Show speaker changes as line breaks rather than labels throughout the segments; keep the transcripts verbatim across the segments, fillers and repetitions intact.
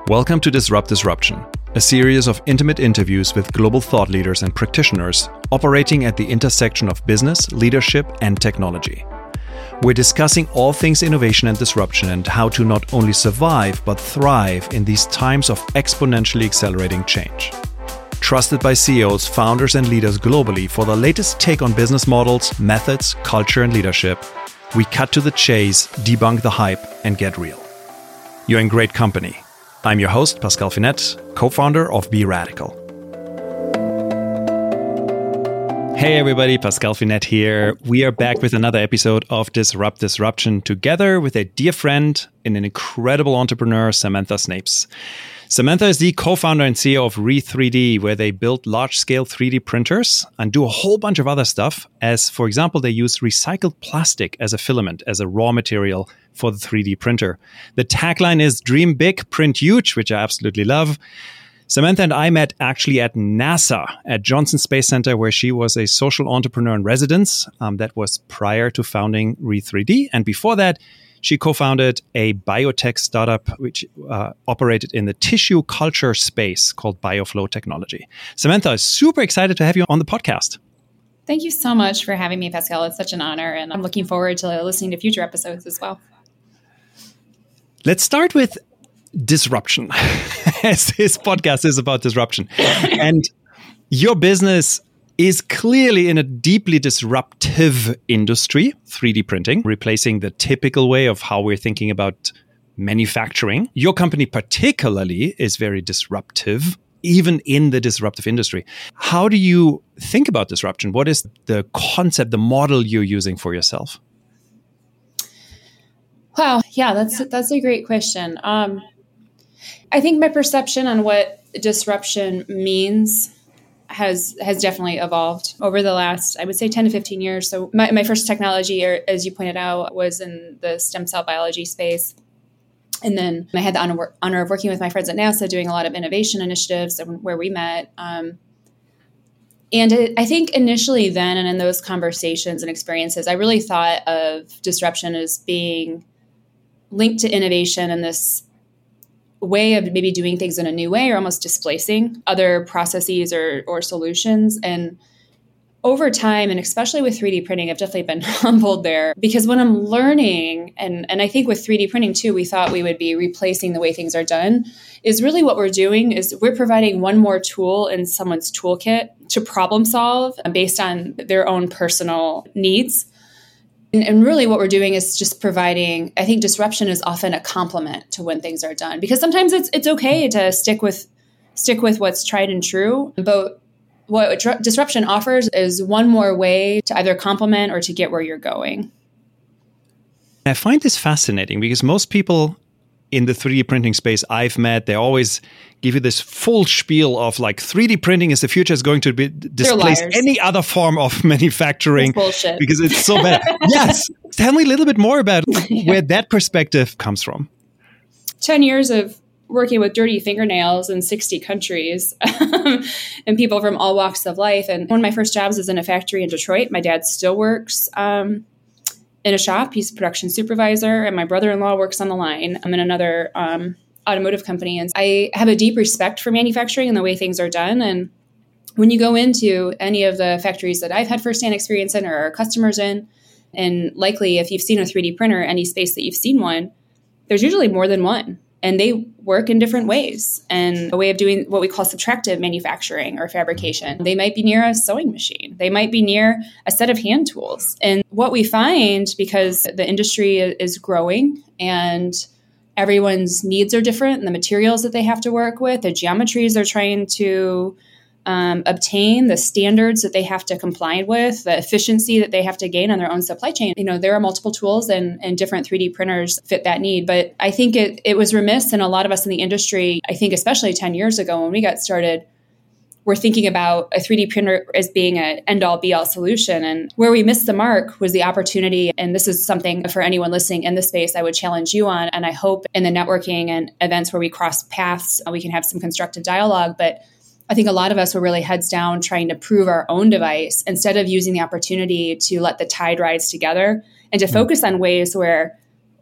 Welcome to Disrupt Disruption, a series of intimate interviews with global thought leaders and practitioners operating at the intersection of business, leadership, and technology. We're discussing all things innovation and disruption and how to not only survive but thrive in these times of exponentially accelerating change. Trusted by C E Os, founders, and leaders globally for the latest take on business models, methods, culture, and leadership, we cut to the chase, debunk the hype, and get real. You're in great company. I'm your host, Pascal Finette, co-founder of Be Radical. Hey everybody, Pascal Finette here. We are back with another episode of Disrupt Disruption together with a dear friend and an incredible entrepreneur, Samantha Snapes. Samantha is the co-founder and C E O of Re three D, where they build large-scale three D printers and do a whole bunch of other stuff. As, for example, they use recycled plastic as a filament, as a raw material for the three D printer. The tagline is Dream Big, Print Huge, which I absolutely love. Samantha and I met actually at NASA, at Johnson Space Center, where she was a social entrepreneur in residence. Um, that was prior to founding Re three D. And before that, she co-founded a biotech startup which uh, operated in the tissue culture space called BioFlow Technology. Samantha, super excited to have you on the podcast.
Thank you so much for having me, Pascal. It's such an honor, and I'm looking forward to listening to future episodes as well.
Let's start with disruption, as this podcast is about disruption. And your business is clearly in a deeply disruptive industry, three D printing, replacing the typical way of how we're thinking about manufacturing. Your company particularly is very disruptive, even in the disruptive industry. How do you think about disruption? What is the concept, the model you're using for yourself?
Wow, yeah, that's that's a great question. Um, I think my perception on what disruption means has has definitely evolved over the last, I would say, ten to fifteen years. So my, my first technology, as you pointed out, was in the stem cell biology space. And then I had the honor, honor of working with my friends at NASA, doing a lot of innovation initiatives where we met. Um, and it, I think initially then and in those conversations and experiences, I really thought of disruption as being linked to innovation and this way of maybe doing things in a new way or almost displacing other processes or, or solutions. And over time, and especially with three D printing, I've definitely been humbled there because when I'm learning, and, and I think with three D printing too, we thought we would be replacing the way things are done, is really what we're doing is we're providing one more tool in someone's toolkit to problem solve based on their own personal needs. And really what we're doing is just providing, I think disruption is often a complement to when things are done, because sometimes it's it's okay to stick with stick with what's tried and true. But what tr- disruption offers is one more way to either complement or to get where you're going.
I find this fascinating because most people in the three D printing space I've met, they always give you this full spiel of like three D printing is the future, is going to be displace any other form of manufacturing.
That's bullshit.
Because it's so bad. Yes. Tell me a little bit more about yeah. where that perspective comes from.
ten years of working with dirty fingernails in sixty countries and people from all walks of life. And one of my first jobs was in a factory in Detroit. My dad still works um, in a shop. He's a production supervisor, and my brother-in-law works on the line. I'm in another um, automotive company, and I have a deep respect for manufacturing and the way things are done. And when you go into any of the factories that I've had firsthand experience in or our customers in, and likely if you've seen a three D printer, any space that you've seen one, there's usually more than one. And they work in different ways. And a way of doing what we call subtractive manufacturing or fabrication. They might be near a sewing machine. They might be near a set of hand tools. And what we find, because the industry is growing and everyone's needs are different, and the materials that they have to work with, the geometries they're trying to Um, obtain, the standards that they have to comply with, the efficiency that they have to gain on their own supply chain. You know, there are multiple tools and, and different three D printers fit that need. But I think it, it was remiss, and a lot of us in the industry, I think especially ten years ago when we got started, we're thinking about a three D printer as being an end-all be-all solution. And where we missed the mark was the opportunity. And this is something for anyone listening in the space I would challenge you on. And I hope in the networking and events where we cross paths, we can have some constructive dialogue. But I think a lot of us were really heads down trying to prove our own device instead of using the opportunity to let the tide rise together and to focus on ways where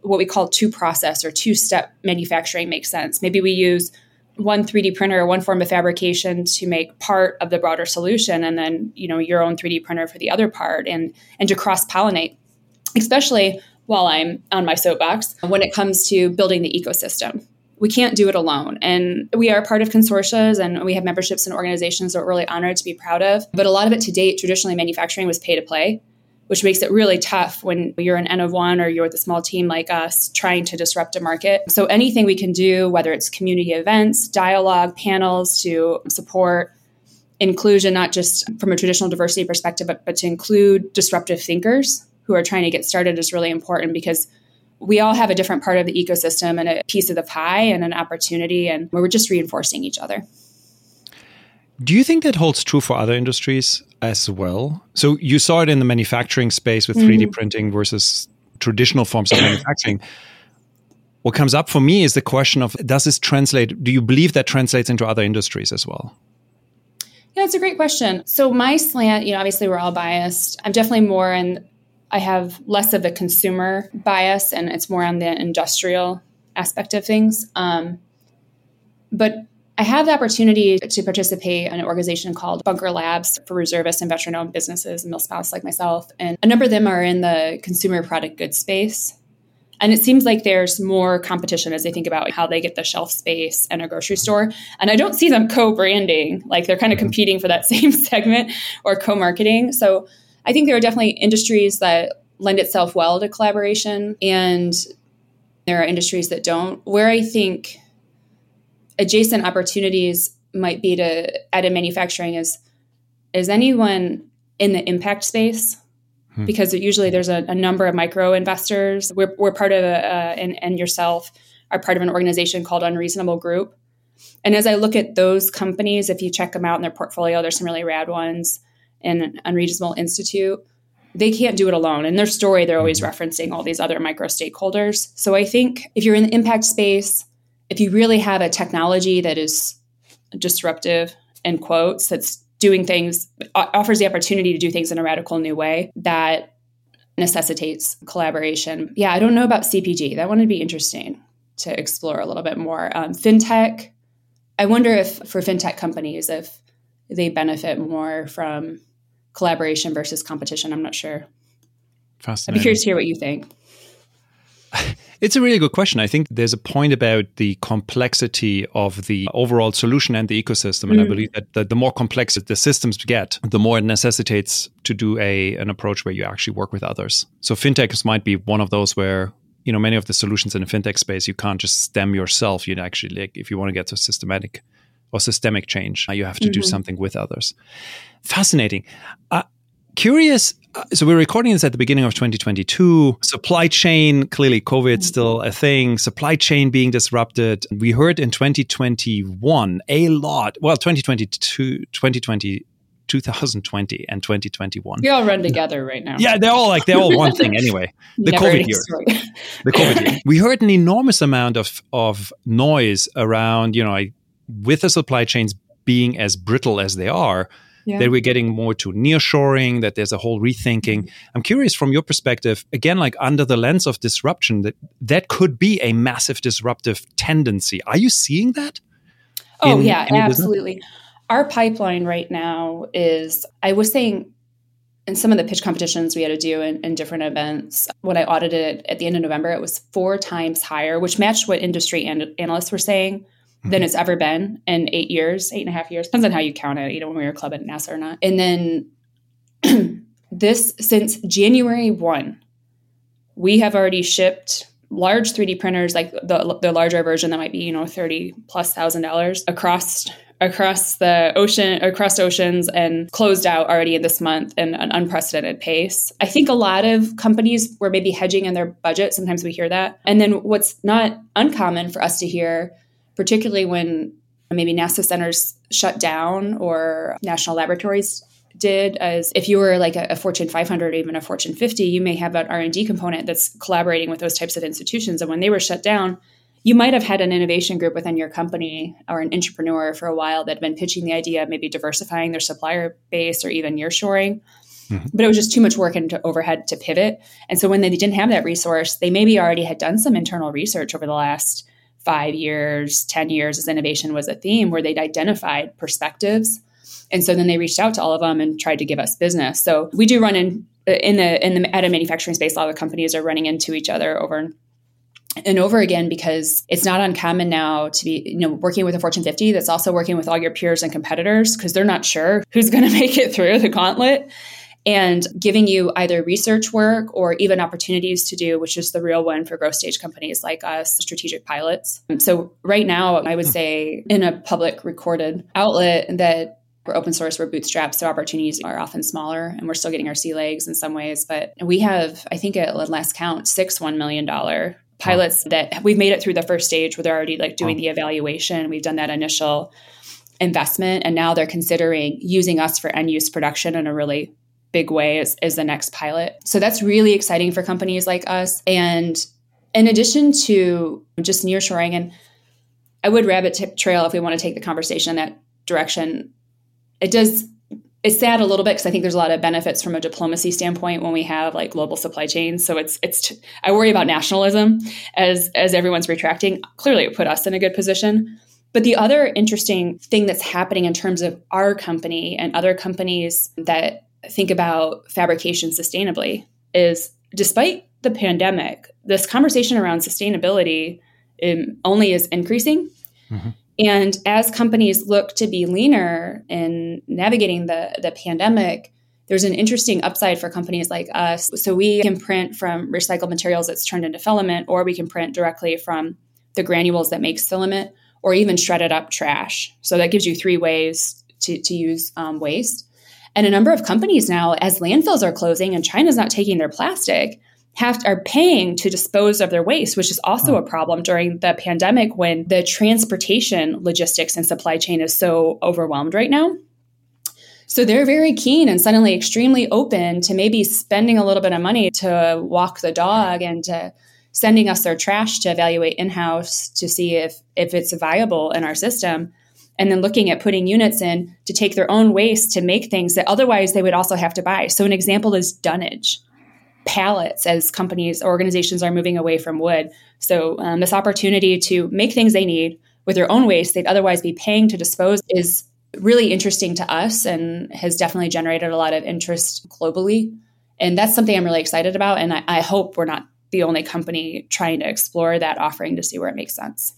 what we call two process or two step manufacturing makes sense. Maybe we use one three D printer or one form of fabrication to make part of the broader solution, and then, you know, your own three D printer for the other part, and and to cross pollinate, especially while I'm on my soapbox when it comes to building the ecosystem. We can't do it alone. And we are part of consortia and we have memberships and organizations that we're really honored to be proud of. But a lot of it to date, traditionally manufacturing was pay to play, which makes it really tough when you're an N of one or you're with a small team like us trying to disrupt a market. So anything we can do, whether it's community events, dialogue, panels to support inclusion, not just from a traditional diversity perspective, but, but to include disruptive thinkers who are trying to get started is really important, because we all have a different part of the ecosystem and a piece of the pie and an opportunity, and we're just reinforcing each other.
Do you think that holds true for other industries as well? So you saw it in the manufacturing space with mm-hmm. three D printing versus traditional forms of manufacturing. What comes up for me is the question of, does this translate? Do you believe that translates into other industries as well?
Yeah, it's a great question. So my slant, you know, obviously we're all biased. I'm definitely more in, I have less of the consumer bias, and it's more on the industrial aspect of things. Um, but I have the opportunity to participate in an organization called Bunker Labs for reservists and veteran-owned businesses and milspouse like myself. And a number of them are in the consumer product goods space. And it seems like there's more competition as they think about how they get the shelf space in a grocery store. And I don't see them co-branding, like they're kind of competing for that same segment or co-marketing. So I think there are definitely industries that lend itself well to collaboration, and there are industries that don't. Where I think adjacent opportunities might be to add in manufacturing is, is anyone in the impact space, hmm. because usually there's a, a number of micro investors. We're, we're part of, a, uh, and, and yourself are part of an organization called Unreasonable Group. And as I look at those companies, if you check them out in their portfolio, there's some really rad ones. And Unreasonable Institute, they can't do it alone. In their story, they're always referencing all these other micro stakeholders. So I think if you're in the impact space, if you really have a technology that is disruptive, in quotes, that's doing things, offers the opportunity to do things in a radical new way, that necessitates collaboration. Yeah, I don't know about C P G. That one would be interesting to explore a little bit more. Um, fintech, I wonder if for fintech companies, if they benefit more from collaboration versus competition. I'm not sure.
Fascinating.
I'd be curious to hear what you think.
It's a really good question. I think there's a point about the complexity of the overall solution and the ecosystem. And mm-hmm. I believe that the, the more complex the systems get, the more it necessitates to do a an approach where you actually work with others. So fintechs might be one of those where, you know, many of the solutions in the fintech space, you can't just stem yourself. You'd actually, like, if you want to get to systematic or systemic change, you have to mm-hmm. do something with others. Fascinating. Uh, curious. Uh, so we're recording this at the beginning of twenty twenty-two. Supply chain, clearly COVID mm-hmm. still a thing. Supply chain being disrupted. We heard in twenty twenty-one a lot. Well, twenty twenty-two, twenty twenty, twenty twenty and twenty twenty-one.
We all run together right now.
Yeah, they're all like, they're all one thing anyway. The
Never
COVID year. The COVID year. We heard an enormous amount of, of noise around, you know, I, with the supply chains being as brittle as they are, yeah. that we're getting more to nearshoring, that there's a whole rethinking. I'm curious from your perspective, again, like under the lens of disruption, that that could be a massive disruptive tendency. Are you seeing that?
Oh, in, yeah, in absolutely. Business? Our pipeline right now is, I was saying, in some of the pitch competitions we had to do in, in different events, when I audited it at the end of November, it was four times higher, which matched what industry an- analysts were saying than it's ever been in eight years, eight and a half years. Depends on how you count it, you know, when we were a club at NASA or not. And then this, since January first, we have already shipped large three D printers, like the the larger version that might be, you know, thirty plus thousand dollars across across the ocean, across oceans, and closed out already in this month in an unprecedented pace. I think a lot of companies were maybe hedging in their budget. Sometimes we hear that. And then what's not uncommon for us to hear, particularly when maybe NASA centers shut down or national laboratories did, as if you were like a, a Fortune five hundred, even a Fortune fifty, you may have an R and D component that's collaborating with those types of institutions. And when they were shut down, you might have had an innovation group within your company or an entrepreneur for a while that had been pitching the idea of maybe diversifying their supplier base or even nearshoring. Mm-hmm. But it was just too much work and to overhead to pivot. And so when they didn't have that resource, they maybe already had done some internal research over the last five years, ten years as innovation was a theme, where they'd identified perspectives. And so then they reached out to all of them and tried to give us business. So we do run in in the in the at a manufacturing space. A lot of companies are running into each other over and over again, because it's not uncommon now to be, you know, working with a Fortune fifty that's also working with all your peers and competitors, because they're not sure who's going to make it through the gauntlet, and giving you either research work or even opportunities to do, which is the real one for growth stage companies like us, strategic pilots. So right now, I would say in a public recorded outlet that we're open source, we're bootstrapped, so opportunities are often smaller, and we're still getting our sea legs in some ways. But we have, I think at last count, six one million dollars pilots that we've made it through the first stage where they're already like doing the evaluation. We've done that initial investment, and now they're considering using us for end use production in a really big way as, as the next pilot. So that's really exciting for companies like us. And in addition to just nearshoring, and I would rabbit t- trail if we want to take the conversation in that direction, it does, it's sad a little bit, because I think there's a lot of benefits from a diplomacy standpoint when we have like global supply chains. So it's, it's, t- I worry about nationalism as, as everyone's retracting. Clearly it put us in a good position. But the other interesting thing that's happening in terms of our company and other companies that think about fabrication sustainably is, despite the pandemic, this conversation around sustainability um, only is increasing. Mm-hmm. And as companies look to be leaner in navigating the, the pandemic, there's an interesting upside for companies like us. So we can print from recycled materials that's turned into filament, or we can print directly from the granules that makes filament, or even shredded up trash. So that gives you three ways to, to use um, waste. And a number of companies now, as landfills are closing and China's not taking their plastic, have are paying to dispose of their waste, which is also a problem during the pandemic when the transportation logistics and supply chain is so overwhelmed right now. So they're very keen and suddenly extremely open to maybe spending a little bit of money to walk the dog and to sending us their trash to evaluate in-house to see if, if it's viable in our system. And then looking at putting units in to take their own waste to make things that otherwise they would also have to buy. So an example is dunnage. Pallets, as companies, organizations are moving away from wood. So um, this opportunity to make things they need with their own waste they'd otherwise be paying to dispose is really interesting to us and has definitely generated a lot of interest globally. And that's something I'm really excited about. And I, I hope we're not the only company trying to explore that offering to see where it makes sense.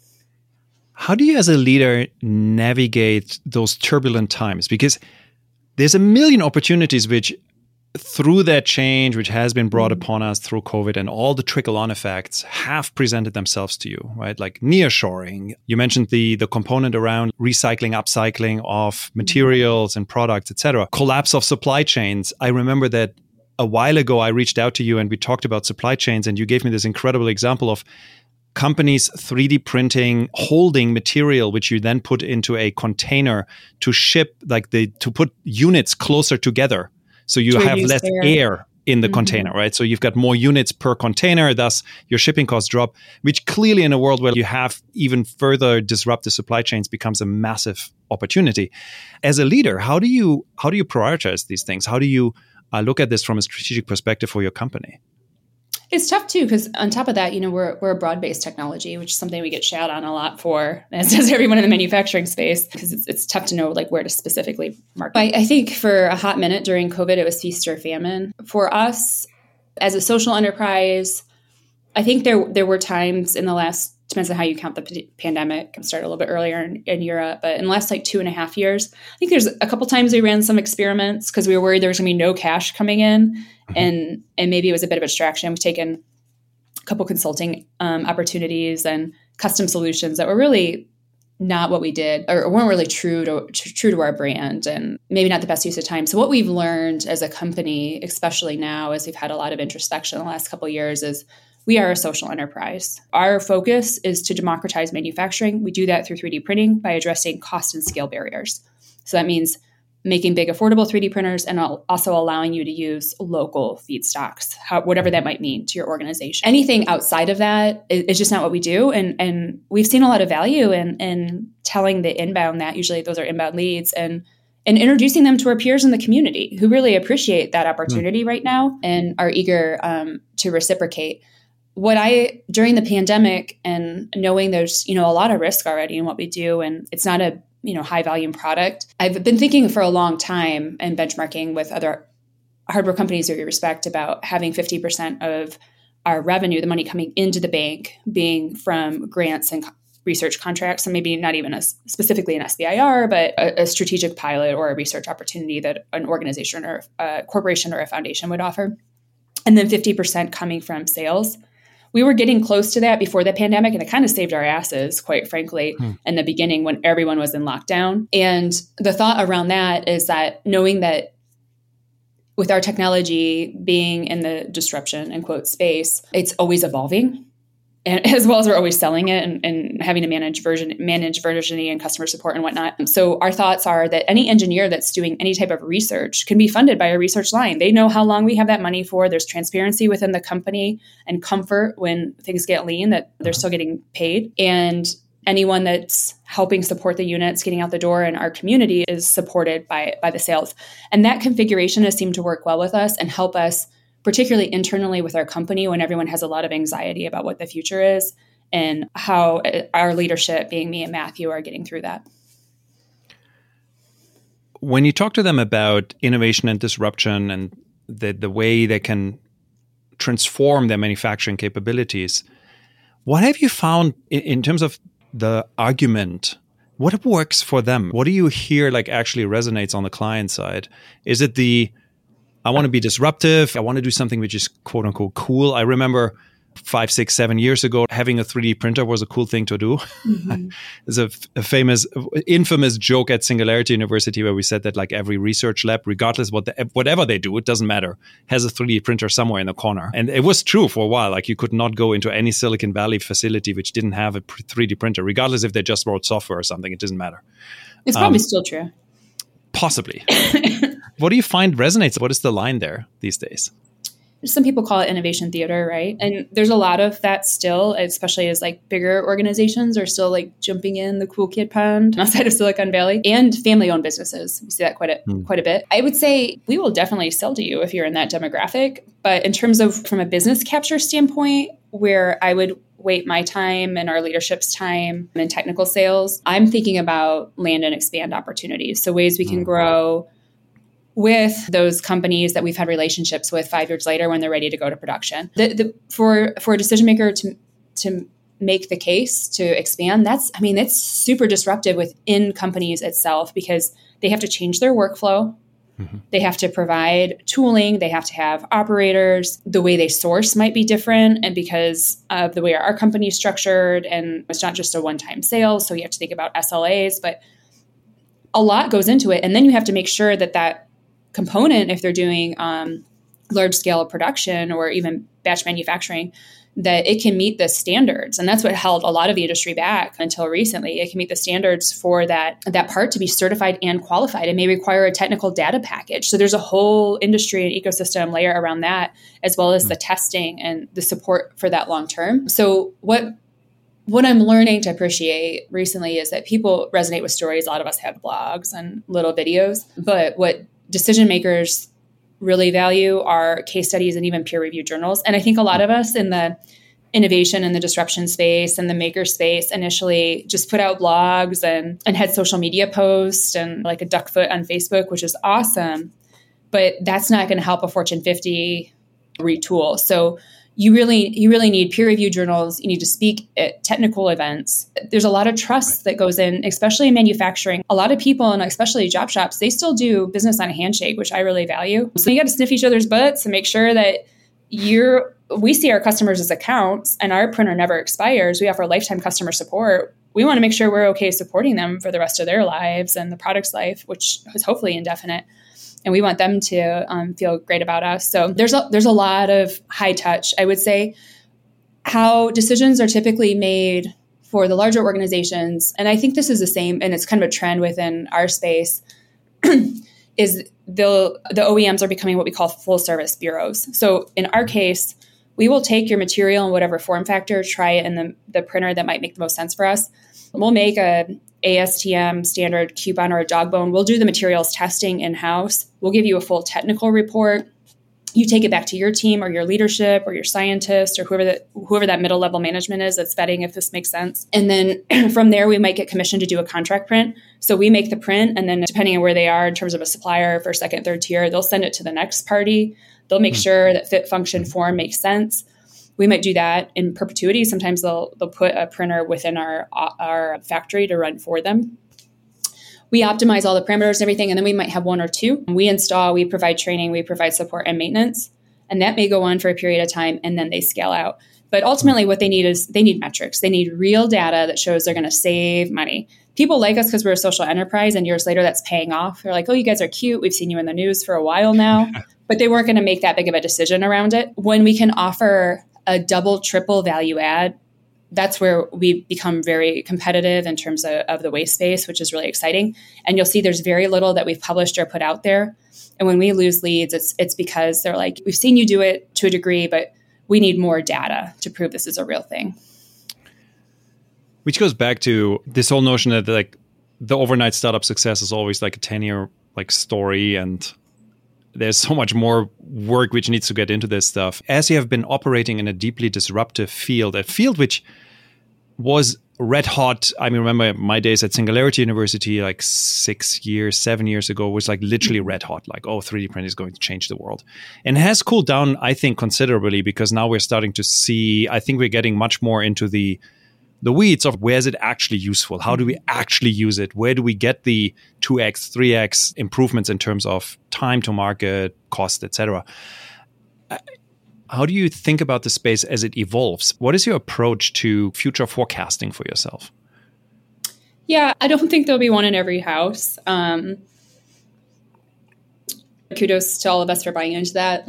How do you as a leader navigate those turbulent times? Because there's a million opportunities which through that change, which has been brought upon us through COVID and all the trickle-on effects have presented themselves to you, right? Like nearshoring. You mentioned the the component around recycling, upcycling of materials and products, et cetera. Collapse of supply chains. I remember that a while ago, I reached out to you and we talked about supply chains, and you gave me this incredible example of companies three D printing, holding material, which you then put into a container to ship, like the to put units closer together. So you have less air. air in the mm-hmm. container, right? So you've got more units per container, thus your shipping costs drop, which clearly in a world where you have even further disrupted supply chains becomes a massive opportunity. As a leader, how do you how do you prioritize these things? How do you uh, look at this from a strategic perspective for your company?
It's tough too, because on top of that, you know, we're we're a broad-based technology, which is something we get shouted on a lot for, as does everyone in the manufacturing space, because it's it's tough to know like where to specifically market. I, I think for a hot minute during COVID, it was feast or famine. For us, as a social enterprise, I think there there were times in the last, depends on how you count the p- pandemic, it started a little bit earlier in, in Europe, but in the last like two and a half years, I think there's a couple times we ran some experiments because we were worried there was going to be no cash coming in. Mm-hmm. And and maybe it was a bit of a distraction. We've taken a couple consulting um, opportunities and custom solutions that were really not what we did or weren't really true to true to our brand and maybe not the best use of time. So what we've learned as a company, especially now as we've had a lot of introspection in the last couple of years, is we are a social enterprise. Our focus is to democratize manufacturing. We do that through three D printing by addressing cost and scale barriers. So that means making big, affordable three D printers and also allowing you to use local feedstocks, how, whatever that might mean to your organization. Anything outside of that is, is just not what we do. And, and we've seen a lot of value in, in telling the inbound that, usually those are inbound leads, and and introducing them to our peers in the community who really appreciate that opportunity mm. right now and are eager um, to reciprocate. What I, during the pandemic and knowing there's, you know, a lot of risk already in what we do, and it's not a, you know, high volume product, I've been thinking for a long time and benchmarking with other hardware companies that we respect about having fifty percent of our revenue, the money coming into the bank, being from grants and research contracts, and maybe not even a, specifically an S B I R, but a, a strategic pilot or a research opportunity that an organization or a corporation or a foundation would offer. And then fifty percent coming from sales. We were getting close to that before the pandemic, and it kind of saved our asses, quite frankly, hmm. in the beginning when everyone was in lockdown. And the thought around that is that knowing that with our technology being in the disruption and quote space, it's always evolving. And as well as we're always selling it and, and having to manage version, manage versioning and customer support and whatnot. So our thoughts are that any engineer that's doing any type of research can be funded by a research line. They know how long we have that money for. There's transparency within the company and comfort when things get lean that they're still getting paid. And anyone that's helping support the units getting out the door in our community is supported by, by the sales. And that configuration has seemed to work well with us and help us, particularly internally with our company when everyone has a lot of anxiety about what the future is and how our leadership, being me and Matthew, are getting through that.
When you talk to them about innovation and disruption and the, the way they can transform their manufacturing capabilities, what have you found in, in terms of the argument? What works for them? What do you hear like actually resonates on the client side? Is it the I want to be disruptive. I want to do something which is quote unquote cool. I remember five, six, seven years ago, having a three D printer was a cool thing to do. Mm-hmm. There's a, a famous, infamous joke at Singularity University where we said that like every research lab, regardless what the, whatever they do, it doesn't matter, has a three D printer somewhere in the corner. And it was true for a while. Like you could not go into any Silicon Valley facility which didn't have a three D printer, regardless if they just wrote software or something. It doesn't matter.
It's probably um, still true.
Possibly. What do you find resonates? What is the line there these days?
Some people call it innovation theater, right? And there's a lot of that still, especially as like bigger organizations are still like jumping in the cool kid pond outside of Silicon Valley, and family-owned businesses. We see that quite a, hmm. quite a bit. I would say we will definitely sell to you if you're in that demographic. But in terms of from a business capture standpoint, where I would weight my time and our leadership's time in technical sales, I'm thinking about land and expand opportunities. So ways we can grow with those companies that we've had relationships with five years later when they're ready to go to production. The, the, for for a decision maker to to make the case to expand, that's, I mean, it's super disruptive within companies itself because they have to change their workflow. Mm-hmm. They have to provide tooling. They have to have operators. The way they source might be different. And because of the way our company is structured, and it's not just a one-time sale, so you have to think about S L As, but a lot goes into it. And then you have to make sure that that component, if they're doing um, large scale production or even batch manufacturing, that it can meet the standards. And that's what held a lot of the industry back until recently. It can meet the standards for that, that part to be certified and qualified. It may require a technical data package. So there's a whole industry and ecosystem layer around that, as well as the testing and the support for that long term. So what What I'm learning to appreciate recently is that people resonate with stories. A lot of us have blogs and little videos, but what decision makers really value are case studies and even peer-reviewed journals. And I think a lot of us in the innovation and the disruption space and the maker space initially just put out blogs and, and had social media posts and like a duck foot on Facebook, which is awesome. But that's not going to help a Fortune fifty retool. So You really, you really need peer-reviewed journals. You need to speak at technical events. There's a lot of trust that goes in, especially in manufacturing. A lot of people, and especially job shops, they still do business on a handshake, which I really value. So you got to sniff each other's butts and make sure that you're. We see our customers as accounts, and our printer never expires. We offer lifetime customer support. We want to make sure we're okay supporting them for the rest of their lives and the product's life, which is hopefully indefinite. And we want them to um, feel great about us. So there's a, there's a lot of high touch. I would say how decisions are typically made for the larger organizations, and I think this is the same, and it's kind of a trend within our space, is the the O E Ms are becoming what we call full service bureaus. So in our case, we will take your material in whatever form factor, try it in the, the printer that might make the most sense for us. We'll make a A S T M standard coupon or a dog bone. We'll do the materials testing in-house. We'll give you a full technical report. You take it back to your team or your leadership or your scientist or whoever that whoever that middle level management is that's vetting if this makes sense. And then from there, we might get commissioned to do a contract print. So we make the print, and then depending on where they are in terms of a supplier, first, second, third tier, they'll send it to the next party. They'll make mm-hmm. sure that fit, function, form makes sense. We might do that in perpetuity. Sometimes they'll they'll put a printer within our our factory to run for them. We optimize all the parameters and everything, and then we might have one or two. We install, we provide training, we provide support and maintenance, and that may go on for a period of time, and then they scale out. But ultimately, what they need is they need metrics. They need real data that shows they're going to save money. People like us because we're a social enterprise, and years later, that's paying off. They're like, oh, you guys are cute. We've seen you in the news for a while now. But they weren't going to make that big of a decision around it. When we can offer a double, triple value add, that's where we become very competitive in terms of, of the waste space, which is really exciting. And you'll see there's very little that we've published or put out there. And when we lose leads, it's it's because they're like, we've seen you do it to a degree, but we need more data to prove this is a real thing.
Which goes back to this whole notion that like the overnight startup success is always like a ten-year like story, and there's so much more work which needs to get into this stuff. As you have been operating in a deeply disruptive field, a field which was red hot. I mean, remember my days at Singularity University, like six years, seven years ago, was like literally red hot. Like, oh, three D printing is going to change the world. And it has cooled down, I think, considerably, because now we're starting to see, I think we're getting much more into the the weeds of where is it actually useful? How do we actually use it? Where do we get the two X, three X improvements in terms of time to market, cost, et cetera? How do you think about the space as it evolves? What is your approach to future forecasting for yourself?
Yeah, I don't think there'll be one in every house. Um, kudos to all of us for buying into that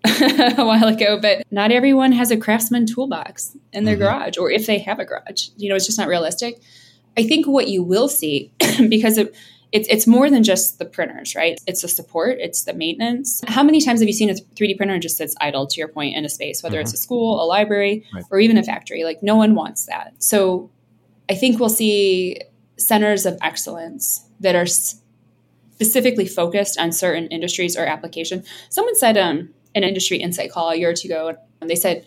a while ago, but not everyone has a Craftsman toolbox in their mm-hmm. garage, or if they have a garage, you know, it's just not realistic. I think what you will see, because it, it's it's more than just the printers, right? It's the support, it's the maintenance. How many times have you seen a three D printer and just sits idle, to your point, in a space, whether mm-hmm. it's a school, a library, right. or even a factory? Like, no one wants that. So I think we'll see centers of excellence that are specifically focused on certain industries or application. Someone said, um, an industry insight call a year or two ago, and they said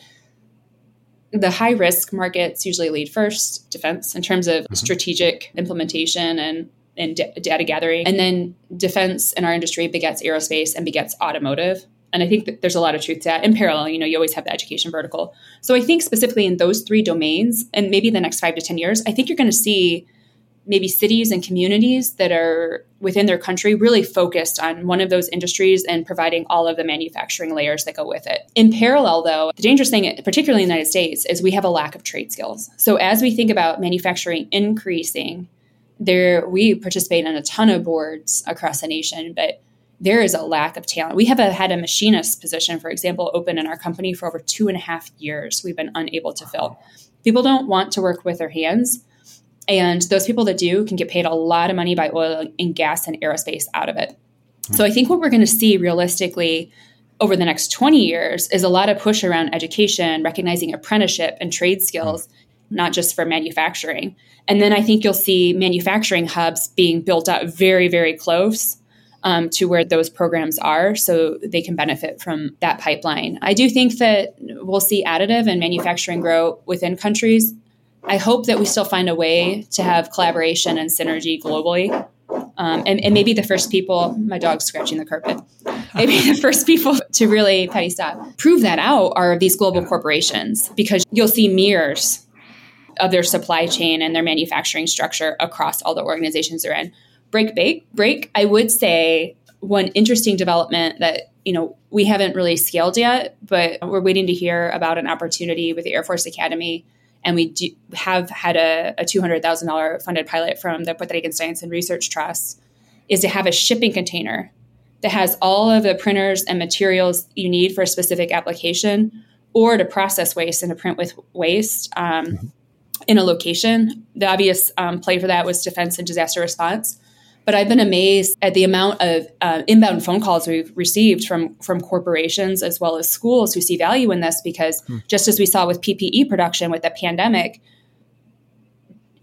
the high risk markets usually lead first, defense, in terms of mm-hmm. strategic implementation and, and d- data gathering. And then defense in our industry begets aerospace and begets automotive. And I think that there's a lot of truth to that. In parallel, you know, you always have the education vertical. So I think specifically in those three domains, and maybe the next five to ten years, I think you're going to see maybe cities and communities that are within their country really focused on one of those industries and providing all of the manufacturing layers that go with it. In parallel, though, the dangerous thing, particularly in the United States, is we have a lack of trade skills. So as we think about manufacturing increasing, there we participate in a ton of boards across the nation, but there is a lack of talent. We have a, had a machinist position, for example, open in our company for over two and a half years. We've been unable to fill. People don't want to work with their hands. And those people that do can get paid a lot of money by oil and gas and aerospace out of it. Mm-hmm. So I think what we're going to see realistically over the next twenty years is a lot of push around education, recognizing apprenticeship and trade skills, mm-hmm. not just for manufacturing. And then I think you'll see manufacturing hubs being built out very, very close um, to where those programs are, so they can benefit from that pipeline. I do think that we'll see additive and manufacturing grow within countries. I hope that we still find a way to have collaboration and synergy globally. Um, and, and maybe the first people, my dog's scratching the carpet, maybe the first people to really, Patty, stop, prove that out are these global corporations, because you'll see mirrors of their supply chain and their manufacturing structure across all the organizations they're in. Break, bake, break. I would say one interesting development that, you know, we haven't really scaled yet, but we're waiting to hear about an opportunity with the Air Force Academy. And we do have had a, a two hundred thousand dollars funded pilot from the Puerto Rican Science and Research Trust, is to have a shipping container that has all of the printers and materials you need for a specific application, or to process waste and to print with waste um, mm-hmm. in a location. The obvious um, play for that was defense and disaster response. But I've been amazed at the amount of uh, inbound phone calls we've received from, from corporations as well as schools who see value in this, because hmm. just as we saw with P P E production with the pandemic,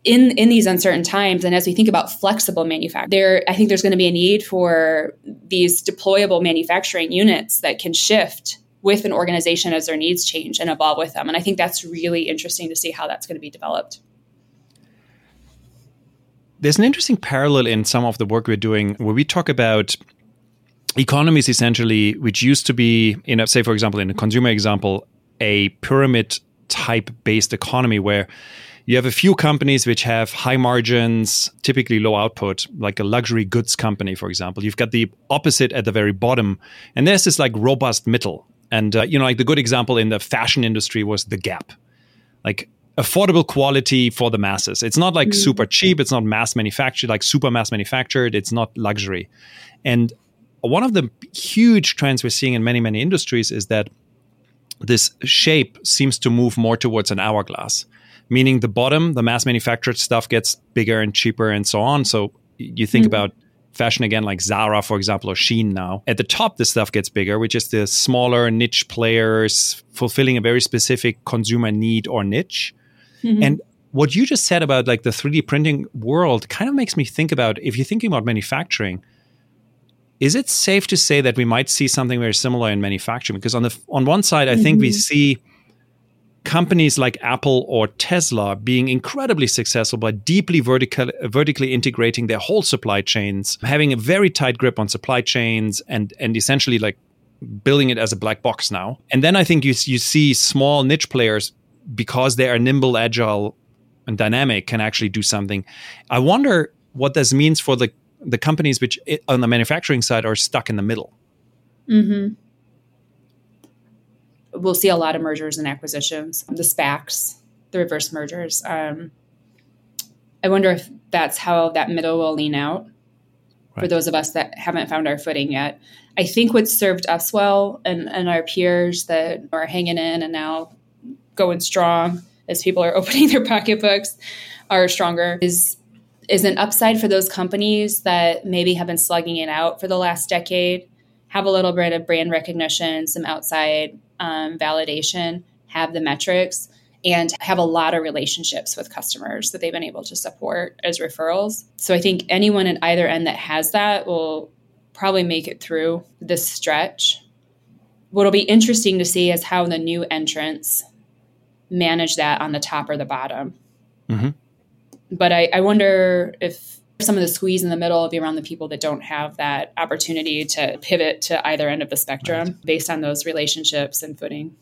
in, in these uncertain times, and as we think about flexible manufacturing, there, I think there's going to be a need for these deployable manufacturing units that can shift with an organization as their needs change and evolve with them. And I think that's really interesting to see how that's going to be developed.
There's an interesting parallel in some of the work we're doing where we talk about economies essentially, which used to be, in a, say, for example, in a consumer example, a pyramid type based economy where you have a few companies which have high margins, typically low output, like a luxury goods company, for example. You've got the opposite at the very bottom. And there's this like robust middle. And, uh, you know, like the good example in the fashion industry was the Gap. Like affordable quality for the masses. It's not like mm. super cheap. It's not mass manufactured, like super mass manufactured. It's not luxury. And one of the huge trends we're seeing in many, many industries is that this shape seems to move more towards an hourglass, meaning the bottom, the mass manufactured stuff gets bigger and cheaper and so on. So you think mm-hmm. about fashion again, like Zara, for example, or Shein now. At the top, the stuff gets bigger, which is the smaller niche players fulfilling a very specific consumer need or niche. Mm-hmm. And what you just said about like the three D printing world kind of makes me think about, if you're thinking about manufacturing, is it safe to say that we might see something very similar in manufacturing? Because on the on one side, I mm-hmm. think we see companies like Apple or Tesla being incredibly successful by deeply vertical, vertically integrating their whole supply chains, having a very tight grip on supply chains, and and essentially like building it as a black box now. And then I think you you see small niche players, because they are nimble, agile, and dynamic, can actually do something. I wonder what this means for the the companies which on the manufacturing side are stuck in the middle.
Mm-hmm. We'll see a lot of mergers and acquisitions, the SPACs, the reverse mergers. Um, I wonder if that's how that middle will lean out right. for those of us that haven't found our footing yet. I think what's served us well and, and our peers that are hanging in and now going strong as people are opening their pocketbooks are stronger is is an upside for those companies that maybe have been slugging it out for the last decade, have a little bit of brand recognition, some outside um, validation, have the metrics, and have a lot of relationships with customers that they've been able to support as referrals. So I think anyone at either end that has that will probably make it through this stretch. What'll be interesting to see is how the new entrants manage that on the top or the bottom. Mm-hmm. But I, I wonder if some of the squeeze in the middle will be around the people that don't have that opportunity to pivot to either end of the spectrum right. based on those relationships and footing.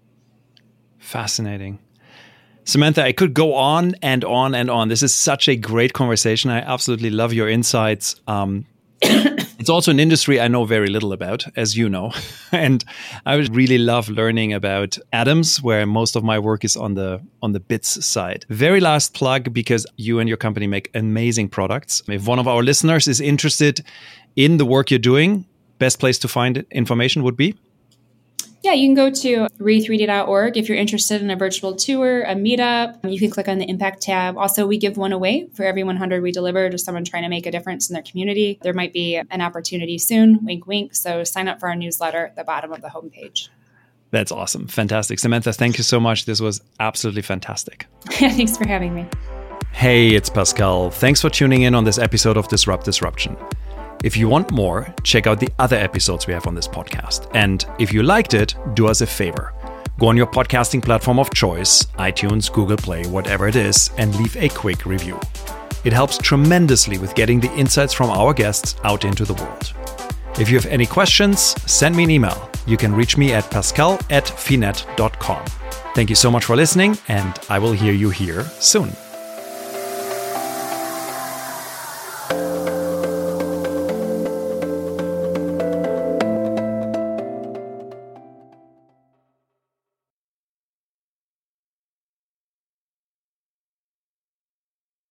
Fascinating. Samantha, I could go on and on and on. This is such a great conversation. I absolutely love your insights. Um, it's also an industry I know very little about, as you know. And I would really love learning about atoms, where most of my work is on the on the bits side. Very last plug, because you and your company make amazing products. If one of our listeners is interested in the work you're doing, best place to find information would be?
Yeah, you can go to re three d dot org if you're interested in a virtual tour, a meetup. You can click on the Impact tab. Also, we give one away for every one hundred we deliver to someone trying to make a difference in their community. There might be an opportunity soon, wink, wink. So sign up for our newsletter at the bottom of the homepage.
That's awesome. Fantastic. Samantha, thank you so much. This was absolutely fantastic.
Thanks for having me.
Hey, it's Pascal. Thanks for tuning in on this episode of Disrupt Disruption. If you want more, check out the other episodes we have on this podcast. And if you liked it, do us a favor. Go on your podcasting platform of choice, iTunes, Google Play, whatever it is, and leave a quick review. It helps tremendously with getting the insights from our guests out into the world. If you have any questions, send me an email. You can reach me at pascal at finet dot com. Thank you so much for listening, and I will hear you here soon.